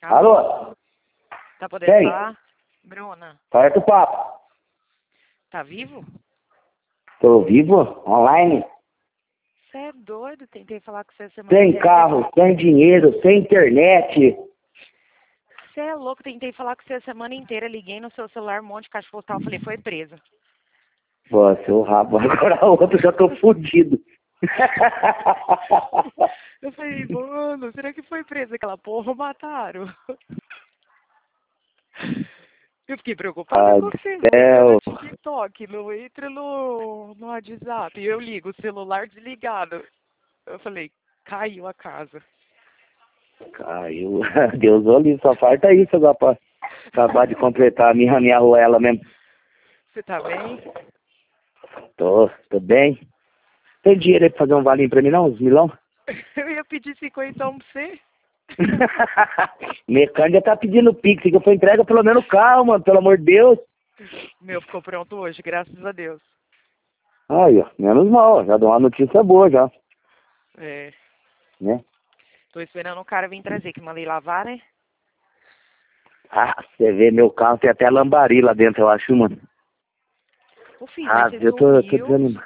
Alô? Alô? Tá podendo Quem? falar? Bruna, Certo o papo. tá vivo? Tô vivo, online, Você é doido? Tentei falar com você a semana sem inteira. carro, sem dinheiro, sem internet. Você é louco? Tentei falar com você a semana inteira. Liguei no seu celular, um monte de caixa postal. Falei, foi presa. Pô, seu rabo, agora outro já tô fudido. Eu falei, mano, será que foi presa aquela porra ou mataram? Eu fiquei preocupada Ai com do você. Não entra céu. no TikTok, não entra no WhatsApp. E eu ligo o celular desligado. Eu falei, caiu a casa. Caiu. Deus olhe, só falta isso agora pra acabar de completar a minha ruela mesmo. Você tá bem? Tô bem. Tem dinheiro aí pra fazer um valinho pra mim não, uns milão? Eu ia pedir 50 pra você. Mecânica tá pedindo pix, que eu fui entrega pelo menos o carro, mano, pelo amor de Deus. Meu ficou pronto hoje, graças a Deus. Aí, ó, menos mal, já deu uma notícia boa já, É, né? tô esperando o cara vir trazer, que mandei lavar, né? Ah, você vê, meu carro tem até lambari lá dentro, eu acho, mano. Ô filho, mas Ah, você eu tô sumiu. desanimado.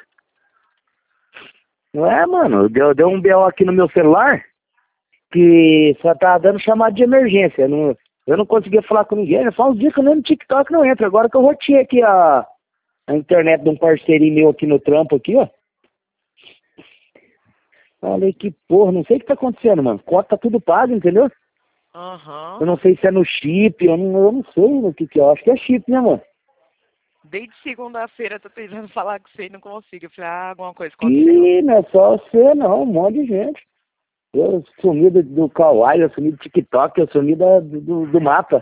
Não é, mano, deu um BO aqui no meu celular que só tá dando chamada de emergência. Eu não conseguia falar com ninguém, já faz uns dias que eu nem no TikTok não entro. Agora que eu roteei aqui a internet de um parceirinho meu aqui no trampo aqui, ó. Falei, que porra, não sei o que tá acontecendo, mano. Conta tá tudo pago, entendeu? Aham. Eu não sei se é no chip, eu não sei no que é. Eu acho que é chip, né, mano? Desde segunda-feira tô tentando falar com você e não consigo. Eu falei, alguma coisa aconteceu? E não é só você, não, um monte de gente. Eu sumi do Kawaii, eu sumi do TikTok, eu sumi do mapa.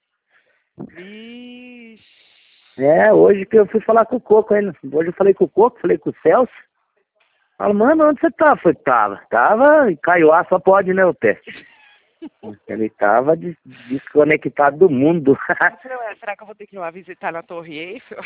Vixe. É, hoje que eu fui falar com o Coco ainda. Hoje eu falei com o Coco, falei com o Celso. Fala, mano, onde você tá? Foi, tava em Caiuá, só pode, né, o teste. Ele tava desconectado do mundo. Eu falei, ué, será que eu vou ter que ir lá visitar na Torre Eiffel?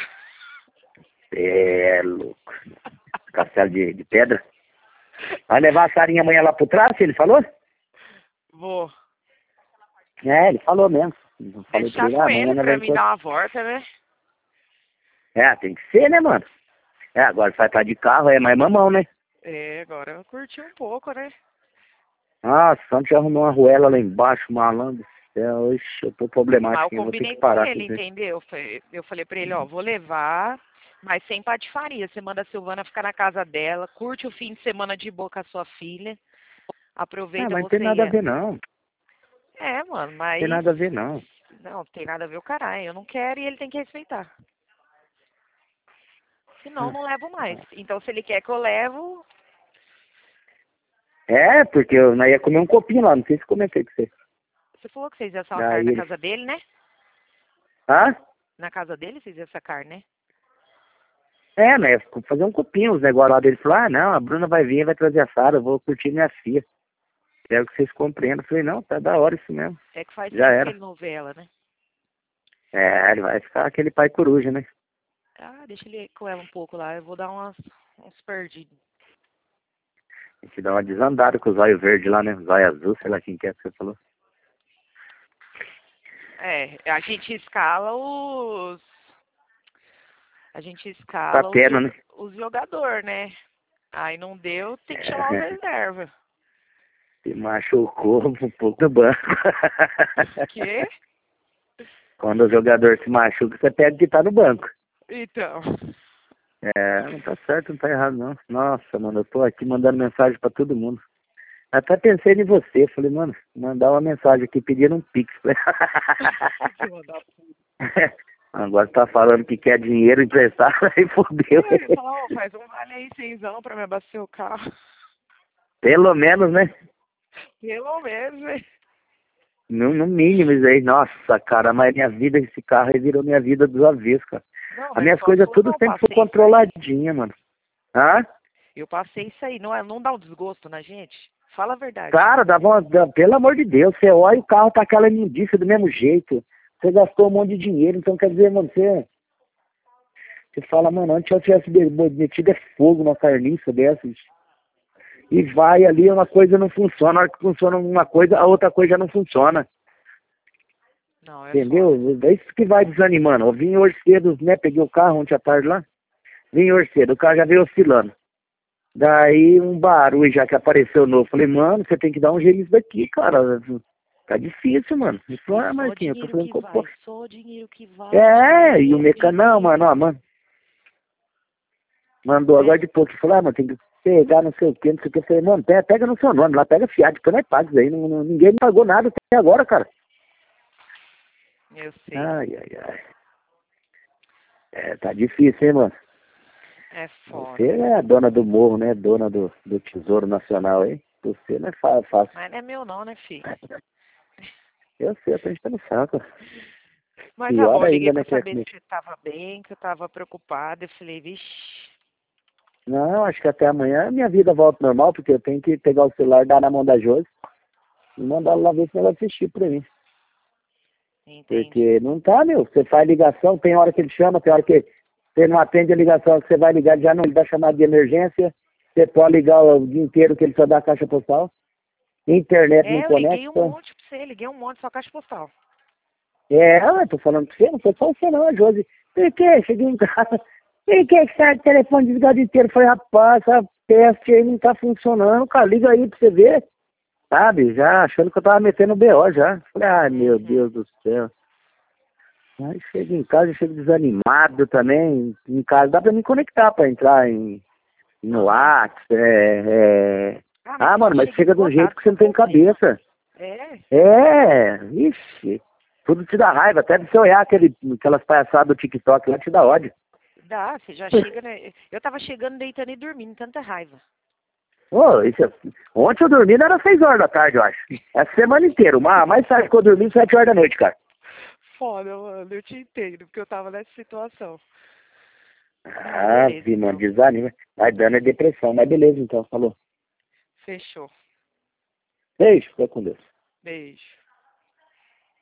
É, louco. Castelo de pedra. Vai levar a Sarinha amanhã lá pro traço, ele falou? Vou É, ele falou mesmo. Eu falei pra deixar ele, com amanhã ele nós pra vamos... me dar uma volta, né? É, tem que ser, né, mano? É, agora vai estar de carro, é mais mamão, né? É, agora eu curti um pouco, né? Nossa, Santos já arrumou uma ruela lá embaixo, malandro. Oxe, eu tô Mas eu problemático, hein? Vou ter combinei que com parar com ele, isso aí. entendeu? Eu falei pra ele, ó, vou levar, mas sem patifaria. Você manda a Silvana ficar na casa dela, curte o fim de semana de boa com a sua filha, Ah, aproveita mas não tem você e nada a ela. ver, não. Não É, mano, tem mas nada a ver, não. não tem nada a ver o caralho. Eu não quero e ele tem que respeitar. Senão, não levo mais. Então, se ele quer que eu levo, É, porque nós ia comer um copinho lá, não sei se comentei com você. você falou que vocês iam assar uma Daí carne na ele... casa dele, né? Hã? Na casa dele vocês iam assar carne, né? É, né? Fazer um copinho, os negócios lá dele. Falou, ah, não, a Bruna vai vir, vai trazer a Sara, eu vou curtir minha filha. Quero que vocês compreendam. Eu falei, não, tá da hora isso mesmo. É que faz Já tempo que era. ele não vê ela, né? É, ele vai ficar aquele pai coruja, né? Ah, deixa ele com ela um pouco lá. Eu vou dar uns perdidos. A gente dá uma desandada com o zóio verde lá, né? Zóio azul, sei lá quem que é que você falou. É, a gente escala Tá tendo, né? os jogadores, né? Aí não deu, tem que chamar os É, reservas. se machucou um pouco do banco. Quê? Quando o jogador se machuca, você pede que tá no banco. Então. É, não tá certo, não tá errado, não. Nossa, mano, eu tô aqui mandando mensagem pra todo mundo. Até pensei em você. Falei, mano, mandar uma mensagem aqui pedindo um pix. Agora tá falando que quer dinheiro emprestado, aí fodeu. É, ele falou, ó, faz um vale aí, cenzão, pra me abastecer o carro. Pelo menos, né? Pelo menos, né? No mínimo isso aí. Nossa, cara, mas minha vida, esse carro aí virou minha vida do avesso, cara. Não, As mas minhas só coisas sua tudo não sempre foi passei isso aí. controladinha, mano. Hã? Eu passei isso aí. Não, não dá um desgosto na gente? Fala a verdade. Cara, pelo amor de Deus, você olha o carro tá aquela lindíssima do mesmo jeito. Você gastou um monte de dinheiro, então quer dizer, mano, você fala, mano, antes eu tivesse metido fogo numa carniça dessas. E vai ali, uma coisa não funciona. Na hora que funciona uma coisa, a outra coisa já não funciona. Não, é Entendeu? É isso que vai desanimando. Eu vim hoje cedo, né? Peguei o carro ontem à tarde lá. Vim hoje cedo, o carro já veio oscilando. Daí um barulho já que apareceu novo. Falei, mano, você tem que dar um jeito nisso daqui, cara. Tá difícil, mano. Ele falou, foda. Só Marquinhos, eu tô dinheiro falando que com o vai, povo. só dinheiro que vai, É, e o dinheiro, mecânico, não, mano, dinheiro. ó, mano. Mandou É, agora de pouco. Falou, mano, tem que pegar não sei o que, não sei o que. Eu falei, mano, pega no seu nome lá, pega fiado, depois nós paga isso aí. Ninguém me pagou nada até agora, cara. eu sei. Ai, ai, ai. É, tá difícil, hein, mano. É Você foda. é a dona do morro, né? Dona do Tesouro Nacional aí. Você não é fácil. Mas não é meu não, né, filho? Eu sei, eu tô enchendo o saco. Mas tá bom, Pior eu liguei ainda, pra né? Que é saber comigo. se você tava bem, que eu tava preocupada. Eu falei, vixe. Não, acho que até amanhã minha vida volta ao normal, porque eu tenho que pegar o celular, dar na mão da Josi e mandar ela lá ver se ela vai assistir pra mim. Entendi. Porque não tá, meu. Você faz ligação, tem hora que ele chama, tem hora que você não atende a ligação, que você vai ligar, ele já não dá chamada de emergência. Você pode ligar o dia inteiro que ele só dá a caixa postal. Internet não É, eu liguei um conecta. monte pra você, liguei um monte, só caixa postal. Eu tô falando pra você, não foi só você não, a Josi. Por que? Cheguei em casa. Por que sai o telefone desligado inteiro? Foi, rapaz, essa teste aí não tá funcionando, cara. Liga aí pra você ver. Sabe? Já achando que eu tava metendo BO já. Falei, ai meu Uhum. Deus do céu. Aí chego em casa, eu chego desanimado também. Em casa dá pra me conectar pra entrar no Aham. WhatsApp. Ah, mas Ah, você mano, mas chega chega de um jeito esgotado que você com não tem pouco tempo. cabeça. É, Ixi. Tudo te dá raiva. Até de você olhar aquelas palhaçadas do TikTok lá te dá ódio. dá, você já chega, né? Eu tava chegando, deitando e dormindo, tanta raiva. Ontem eu dormi era 6 horas da tarde, eu acho. Essa semana inteira. Mais tarde que eu dormi, 7 horas da noite, cara. Foda, mano, eu te entendo, porque eu tava nessa situação. Não, Ah, beleza, vi, mano, então. desanima. Vai dando é depressão. Mas beleza, então, falou. Fechou. Beijo, fica com Deus. Beijo.